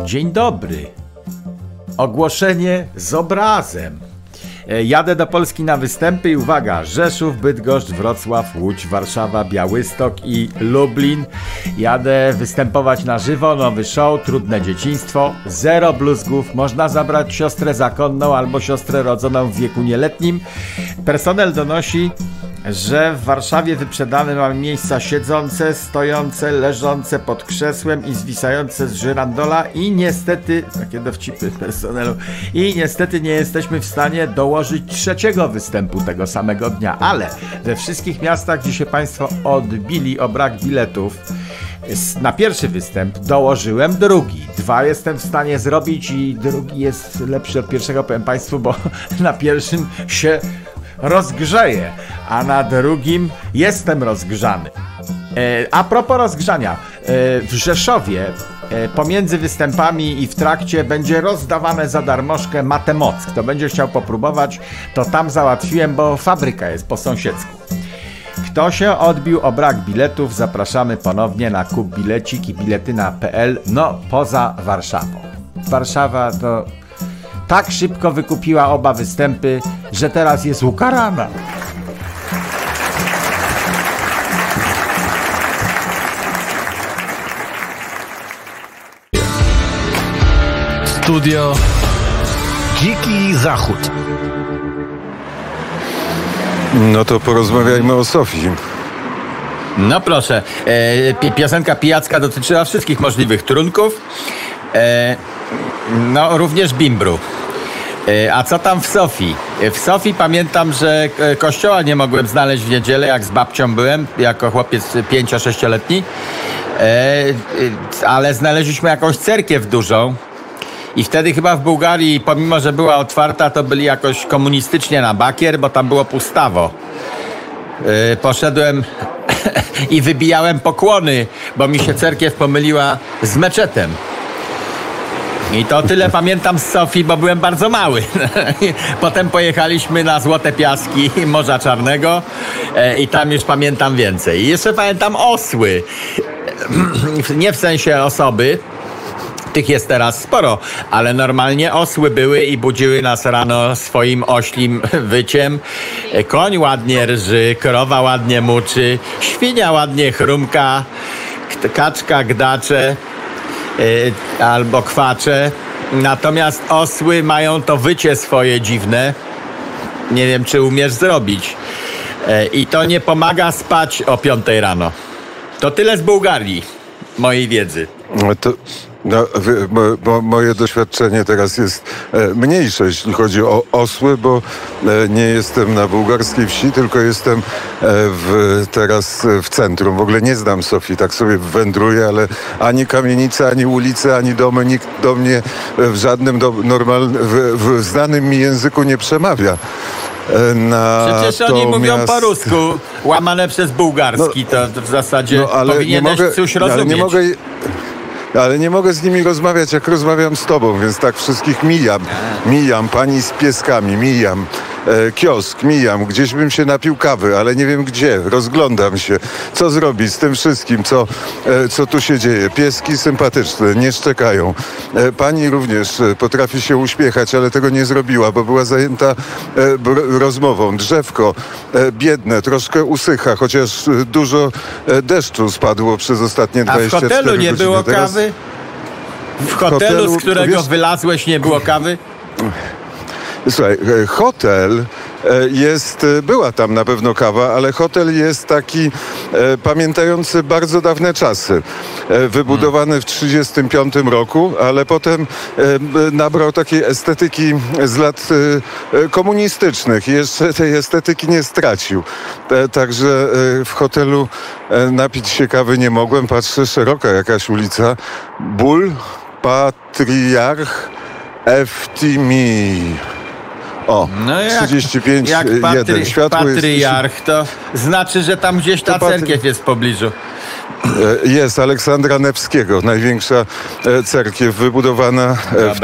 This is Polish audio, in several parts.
Dzień dobry. Ogłoszenie z obrazem. Jadę do Polski na występy i uwaga, Rzeszów, Bydgoszcz, Wrocław, Łódź, Warszawa, Białystok i Lublin. Jadę występować na żywo, nowy show, trudne dzieciństwo, 0 bluzgów, można zabrać siostrę zakonną albo siostrę rodzoną w wieku nieletnim. Personel donosi, że w Warszawie wyprzedane mamy miejsca siedzące, stojące, leżące pod krzesłem i zwisające z żyrandola i niestety, takie dowcipy personelu, i niestety nie jesteśmy w stanie dołożyć trzeciego występu tego samego dnia, ale we wszystkich miastach, gdzie się Państwo odbili o brak biletów na pierwszy występ, dołożyłem drugi. 2 jestem w stanie zrobić i drugi jest lepszy od pierwszego, powiem Państwu, bo na pierwszym się rozgrzeję, a na drugim jestem rozgrzany. A propos rozgrzania, w Rzeszowie pomiędzy występami i w trakcie będzie rozdawane za darmożkę Matemoc. Kto będzie chciał popróbować, to tam załatwiłem, bo fabryka jest po sąsiedzku. Kto się odbił o brak biletów, zapraszamy ponownie na kupbilecik i biletyna.pl, no poza Warszawą. Warszawa to tak szybko wykupiła oba występy, że teraz jest ukarana. Studio Dziki Zachód. No to porozmawiajmy o Sofii. No proszę, piosenka pijacka dotyczyła wszystkich możliwych trunków, no również bimbru. A co tam w Sofii? W Sofii pamiętam, że kościoła nie mogłem znaleźć w niedzielę, jak z babcią byłem, jako chłopiec 5-6-letni, ale znaleźliśmy jakąś cerkiew dużą i wtedy chyba w Bułgarii, pomimo że była otwarta, to byli jakoś komunistycznie na bakier, bo tam było pustawo. Poszedłem i wybijałem pokłony, bo mi się cerkiew pomyliła z meczetem. I to tyle pamiętam z Sofii, bo byłem bardzo mały. Potem pojechaliśmy na Złote Piaski Morza Czarnego i tam już pamiętam więcej. I jeszcze pamiętam osły. Nie w sensie osoby, tych jest teraz sporo, ale normalnie osły były i budziły nas rano swoim oślim wyciem. Koń ładnie rży, krowa ładnie muczy, świnia ładnie chrumka, kaczka gdacze albo kwacze. Natomiast osły mają to wycie swoje dziwne. Nie wiem, czy umiesz zrobić. I to nie pomaga spać o 5 rano. To tyle z Bułgarii, mojej wiedzy. Moje doświadczenie teraz jest mniejsze, jeśli chodzi o osły, bo nie jestem na bułgarskiej wsi, tylko jestem teraz w centrum. W ogóle nie znam Sofii, tak sobie wędruję, ale ani kamienice, ani ulice, ani domy, nikt do mnie w żadnym w znanym mi języku nie przemawia. Przecież oni mówią po rusku, łamane przez bułgarski, to w zasadzie powinieneś coś rozumieć. Ale nie mogę z nimi rozmawiać, jak rozmawiam z tobą, więc tak wszystkich mijam, pani z pieskami, mijam, kiosk, mijam, gdzieś bym się napił kawy, ale nie wiem gdzie, rozglądam się, co zrobić z tym wszystkim, co tu się dzieje. Pieski sympatyczne, nie szczekają. Pani również potrafi się uśmiechać, ale tego nie zrobiła, bo była zajęta rozmową. Drzewko biedne, troszkę usycha, chociaż dużo deszczu spadło przez ostatnie 24 godziny. A w hotelu nie było kawy? W hotelu, z którego wylazłeś, nie było kawy? Słuchaj, hotel była tam na pewno kawa, ale hotel jest taki pamiętający bardzo dawne czasy. Wybudowany w 1935 roku, ale potem nabrał takiej estetyki z lat komunistycznych i jeszcze tej estetyki nie stracił. Także w hotelu napić się kawy nie mogłem. Patrzę, szeroka jakaś ulica. Ból, Patriarch, Eftimi. O, no 35, jak 1. Światło patriarch, jest... to znaczy, że tam gdzieś ta cerkiew jest w pobliżu. Jest Aleksandra Nevskiego, największa cerkiew wybudowana w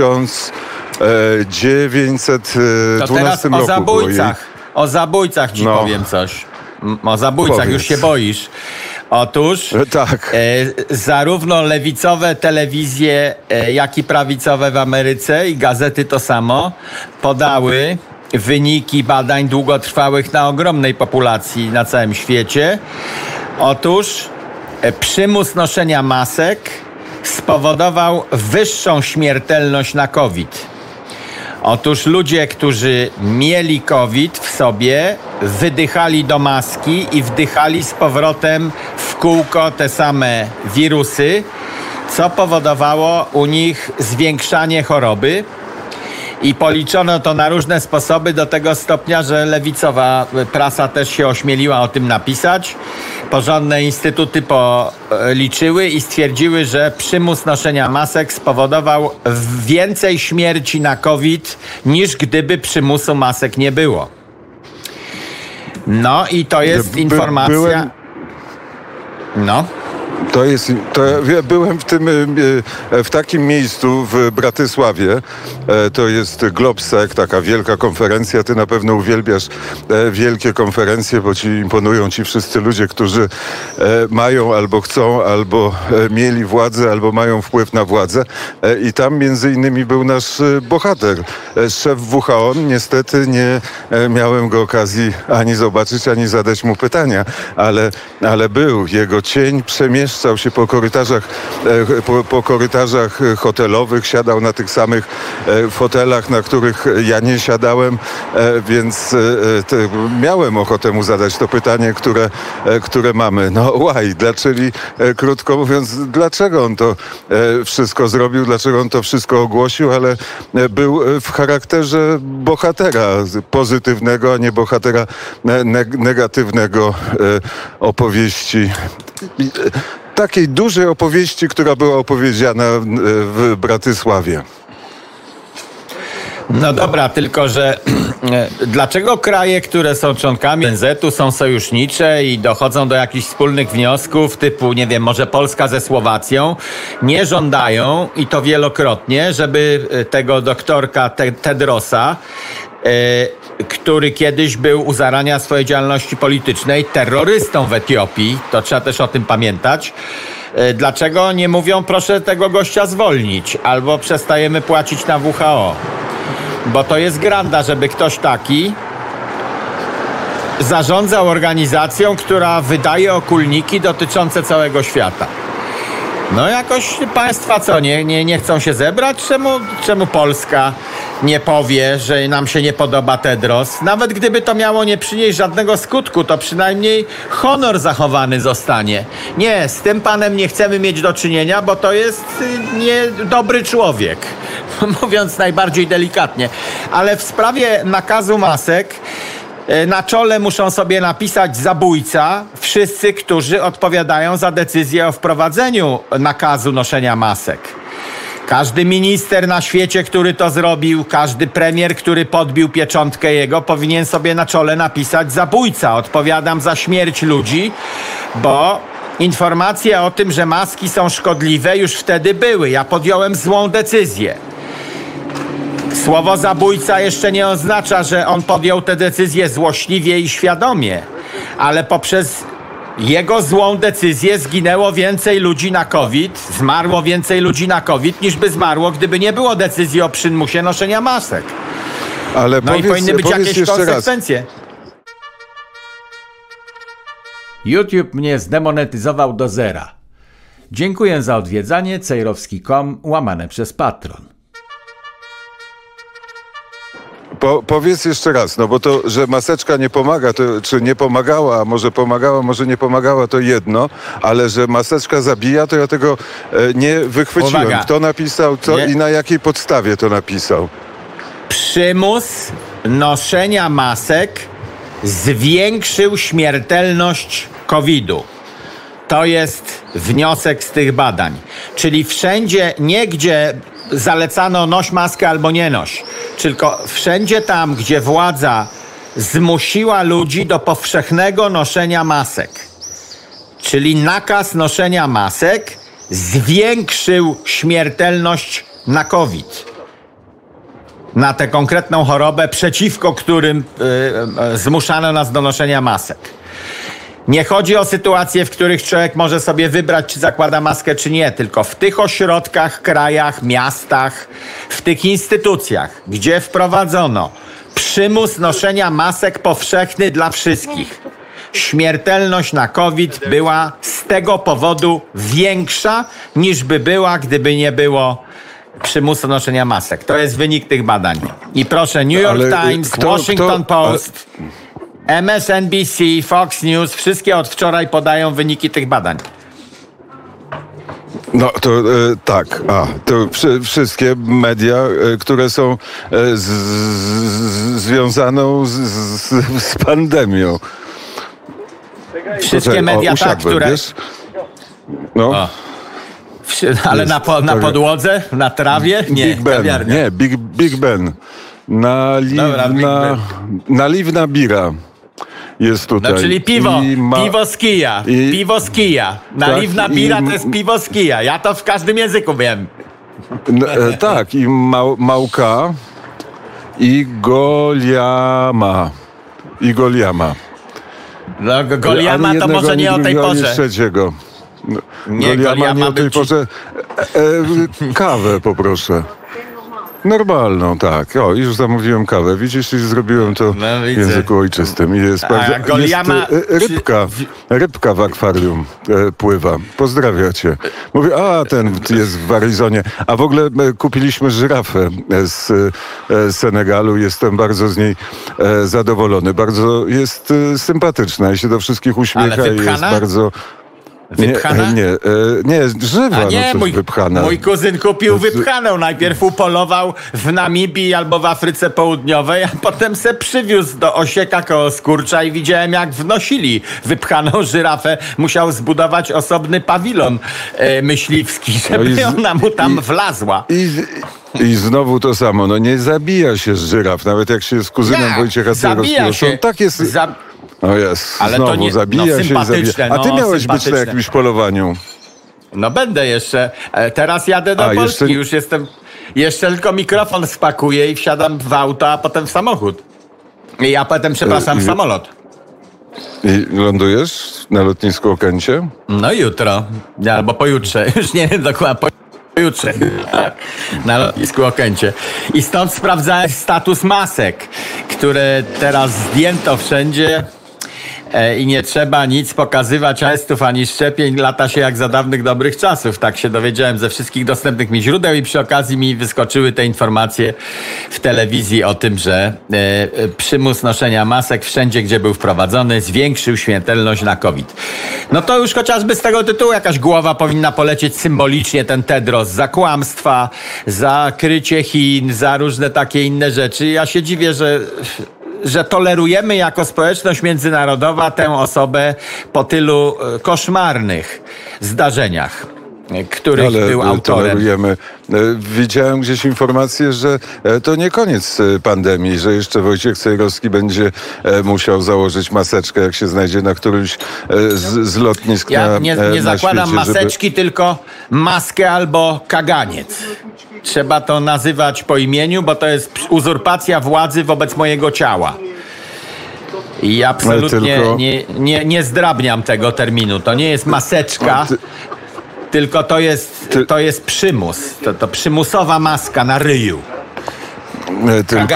1912 to teraz roku. O zabójcach ci powiem coś. O zabójcach, już się boisz. Otóż Tak. zarówno lewicowe telewizje, jak i prawicowe w Ameryce i gazety to samo podały wyniki badań długotrwałych na ogromnej populacji na całym świecie. Otóż przymus noszenia masek spowodował wyższą śmiertelność na COVID. Otóż ludzie, którzy mieli COVID w sobie, wydychali do maski i wdychali z powrotem w kółko te same wirusy, co powodowało u nich zwiększanie choroby. I policzono to na różne sposoby do tego stopnia, że lewicowa prasa też się ośmieliła o tym napisać. Porządne instytuty policzyły i stwierdziły, że przymus noszenia masek spowodował więcej śmierci na COVID, niż gdyby przymusu masek nie było. No i to jest informacja... No. Ja byłem w takim miejscu w Bratysławie. To jest Globsec, taka wielka konferencja. Ty na pewno uwielbiasz wielkie konferencje, bo imponują ci wszyscy ludzie, którzy mają albo chcą, albo mieli władzę, albo mają wpływ na władzę. I tam między innymi był nasz bohater, szef WHO. Niestety nie miałem go okazji ani zobaczyć, ani zadać mu pytania, ale był. Jego cień przemieszczał się po korytarzach hotelowych, siadał na tych samych fotelach, na których ja nie siadałem, więc miałem ochotę mu zadać to pytanie, które mamy. No why? Czyli krótko mówiąc, dlaczego on to wszystko zrobił, dlaczego on to wszystko ogłosił, ale był w charakterze bohatera pozytywnego, a nie bohatera negatywnego opowieści. Takiej dużej opowieści, która była opowiedziana w Bratysławie. No dobra, tylko że dlaczego kraje, które są członkami ONZ-u, są sojusznicze i dochodzą do jakichś wspólnych wniosków typu, nie wiem, może Polska ze Słowacją, nie żądają, i to wielokrotnie, żeby tego doktorka Tedrosa, który kiedyś był u zarania swojej działalności politycznej terrorystą w Etiopii, to trzeba też o tym pamiętać. Dlaczego nie mówią, proszę tego gościa zwolnić, albo przestajemy płacić na WHO? Bo to jest granda, żeby ktoś taki zarządzał organizacją, która wydaje okulniki dotyczące całego świata. No jakoś państwa co, nie chcą się zebrać? Czemu Polska nie powie, że nam się nie podoba Tedros? Nawet gdyby to miało nie przynieść żadnego skutku, to przynajmniej honor zachowany zostanie. Nie, z tym panem nie chcemy mieć do czynienia, bo to jest niedobry człowiek. Mówiąc najbardziej delikatnie. Ale w sprawie nakazu masek na czole muszą sobie napisać zabójca wszyscy, którzy odpowiadają za decyzję o wprowadzeniu nakazu noszenia masek. Każdy minister na świecie, który to zrobił, każdy premier, który podbił pieczątkę jego, powinien sobie na czole napisać zabójca. Odpowiadam za śmierć ludzi, bo informacje o tym, że maski są szkodliwe, już wtedy były. Ja podjąłem złą decyzję. Słowo zabójca jeszcze nie oznacza, że on podjął tę decyzję złośliwie i świadomie, ale poprzez jego złą decyzję zginęło więcej ludzi na COVID, zmarło więcej ludzi na COVID, niż by zmarło, gdyby nie było decyzji o przymusie noszenia masek. Ale no i powinny być jakieś konsekwencje. YouTube mnie zdemonetyzował do zera. Dziękuję za odwiedzanie cejrowski.com/Patron. Powiedz jeszcze raz, no bo to, że maseczka nie pomaga, to, czy nie pomagała, może pomagała, może nie pomagała, to jedno, ale że maseczka zabija, to ja tego nie wychwyciłem. Uwaga. Kto napisał, co i na jakiej podstawie to napisał? Przymus noszenia masek zwiększył śmiertelność COVID-u. To jest wniosek z tych badań. Czyli wszędzie, nie gdzie zalecano noś maskę albo nie noś, tylko wszędzie tam, gdzie władza zmusiła ludzi do powszechnego noszenia masek. Czyli nakaz noszenia masek zwiększył śmiertelność na COVID. Na tę konkretną chorobę, przeciwko którym zmuszano nas do noszenia masek. Nie chodzi o sytuacje, w których człowiek może sobie wybrać, czy zakłada maskę, czy nie, tylko w tych ośrodkach, krajach, miastach, w tych instytucjach, gdzie wprowadzono przymus noszenia masek powszechny dla wszystkich. Śmiertelność na COVID była z tego powodu większa, niż by była, gdyby nie było przymusu noszenia masek. To jest wynik tych badań. I proszę, New York Times, Washington Post, MSNBC, Fox News, wszystkie od wczoraj podają wyniki tych badań. No to tak, to wszystkie media, które są związane z pandemią. Wszystkie media, tak, które... Wiesz? No. Ale na podłodze? Na trawie? Nie, Big Ben. kawiarnia. Nie, Big Ben. Naliwna bira jest tutaj. No czyli piwo. Piwo z kija. Piwo z kija. Naliwna bira to jest piwo z kija. Ja to w każdym języku wiem. Tak, i małka i Goliama. No, Goliama to może nie o tej porze. Trzeciego. Goliama nie o tej porze. Kawę poproszę. Normalną, tak. O, już zamówiłem kawę. Widzisz, już zrobiłem to w języku ojczystym. I jest Goliama... Rybka w akwarium pływa. Pozdrawiam cię. Mówię, ten jest w Arizonie. A w ogóle kupiliśmy żyrafę z Senegalu. Jestem bardzo z niej zadowolony. Bardzo jest sympatyczna i się do wszystkich uśmiecha. Ale i jest bardzo... Wypchana? Nie, żywa, nie, wypchana. Mój kuzyn kupił wypchaną. Najpierw upolował w Namibii albo w Afryce Południowej, a potem se przywiózł do Osieka koło Skurcza i widziałem, jak wnosili wypchaną żyrafę. Musiał zbudować osobny pawilon myśliwski, żeby ona mu tam wlazła. I znowu to samo. No nie zabija się z żyraf, nawet jak się z kuzynem Wojciecha Cejrowskiego. Tak jest... O jest, ale znowu to nie, zabija się i zabija. A ty miałeś być na jakimś polowaniu. No będę jeszcze. Teraz jadę do Polski. Już jestem. Jeszcze tylko mikrofon spakuję i wsiadam w auto, a potem w samochód. A potem, przepraszam, w samolot. I lądujesz na lotnisku Okęcie? No jutro. Albo pojutrze. Już nie wiem dokładnie. Pojutrze. Na lotnisku Okęcie. I stąd sprawdzałem status masek, które teraz zdjęto wszędzie. I nie trzeba nic pokazywać, testów ani szczepień, lata się jak za dawnych dobrych czasów. Tak się dowiedziałem ze wszystkich dostępnych mi źródeł i przy okazji mi wyskoczyły te informacje w telewizji o tym, że przymus noszenia masek wszędzie, gdzie był wprowadzony, zwiększył śmiertelność na COVID. No to już chociażby z tego tytułu jakaś głowa powinna polecieć symbolicznie, ten Tedros, za kłamstwa, za krycie Chin, za różne takie inne rzeczy. Ja się dziwię, że tolerujemy jako społeczność międzynarodowa tę osobę po tylu koszmarnych zdarzeniach, których był autorem. Tolerujemy. Widziałem gdzieś informację, że to nie koniec pandemii, że jeszcze Wojciech Cejrowski będzie musiał założyć maseczkę, jak się znajdzie na którymś z lotnisk ja nie zakładam maseczki, tylko maskę albo kaganiec. Trzeba to nazywać po imieniu, bo to jest uzurpacja władzy wobec mojego ciała. I absolutnie nie zdrabniam tego terminu. To nie jest maseczka, tylko to jest przymus. To przymusowa maska na ryju. Tylko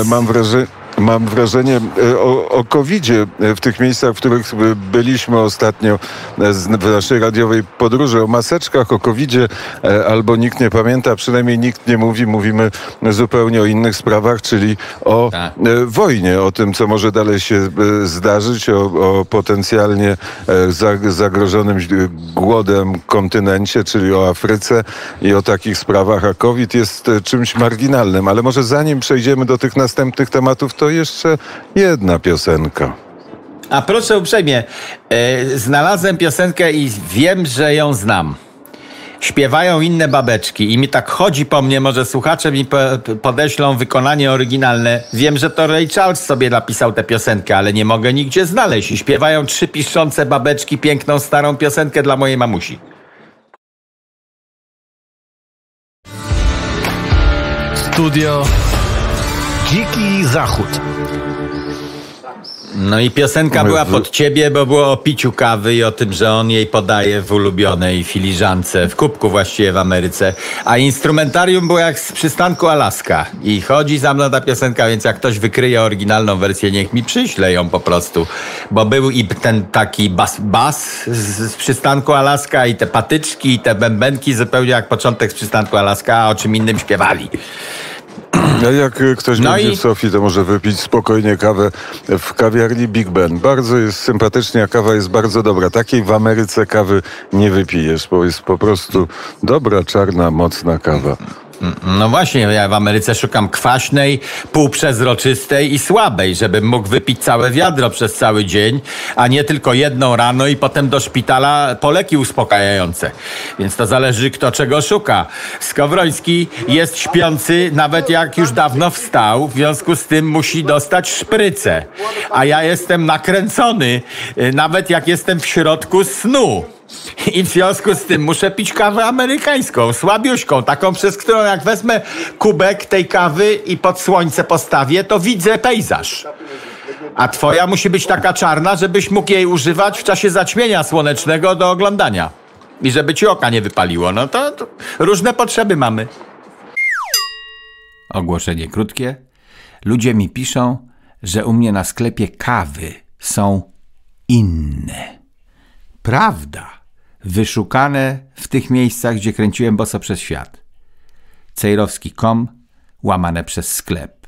mam wrażenie o COVID-zie w tych miejscach, w których byliśmy ostatnio w naszej radiowej podróży, o maseczkach, o COVID-zie albo nikt nie pamięta, przynajmniej nikt nie mówi. Mówimy zupełnie o innych sprawach, czyli o wojnie, o tym, co może dalej się zdarzyć, o potencjalnie zagrożonym głodem kontynencie, czyli o Afryce i o takich sprawach, a COVID jest czymś marginalnym. Ale może zanim przejdziemy do tych następnych tematów, to jeszcze jedna piosenka. A proszę uprzejmie, znalazłem piosenkę i wiem, że ją znam. Śpiewają inne babeczki i mi tak chodzi po mnie, może słuchacze mi podeślą wykonanie oryginalne. Wiem, że to Ray Charles sobie napisał tę piosenkę, ale nie mogę nigdzie znaleźć. I śpiewają 3 piszczące babeczki piękną, starą piosenkę dla mojej mamusi. Studio Dziki Zachód. No i piosenka była pod ciebie, bo było o piciu kawy i o tym, że on jej podaje w ulubionej filiżance, w kubku właściwie w Ameryce. A instrumentarium było jak z przystanku Alaska. I chodzi za mną ta piosenka, więc jak ktoś wykryje oryginalną wersję, niech mi przyśle ją po prostu. Bo był i ten taki bas z przystanku Alaska, i te patyczki, i te bębenki, zupełnie jak początek z przystanku Alaska, a o czym innym śpiewali. A jak ktoś będzie w Sofii, to może wypić spokojnie kawę w kawiarni Big Ben. Bardzo jest sympatycznie, a kawa jest bardzo dobra. Takiej w Ameryce kawy nie wypijesz, bo jest po prostu dobra, czarna, mocna kawa. No właśnie, ja w Ameryce szukam kwaśnej, półprzezroczystej i słabej, żebym mógł wypić całe wiadro przez cały dzień, a nie tylko jedną rano i potem do szpitala po leki uspokajające. Więc to zależy, kto czego szuka. Skowroński jest śpiący, nawet jak już dawno wstał, w związku z tym musi dostać szprycę. A ja jestem nakręcony, nawet jak jestem w środku snu. I w związku z tym muszę pić kawę amerykańską, słabiuśką, taką, przez którą jak wezmę kubek tej kawy i pod słońce postawię, to widzę pejzaż. A twoja musi być taka czarna, żebyś mógł jej używać w czasie zaćmienia słonecznego do oglądania. I żeby ci oka nie wypaliło. No to różne potrzeby mamy. Ogłoszenie krótkie. Ludzie mi piszą, że u mnie na sklepie kawy są inne. Prawda. Wyszukane w tych miejscach, gdzie kręciłem boso przez świat. Cejrowski.com / sklep.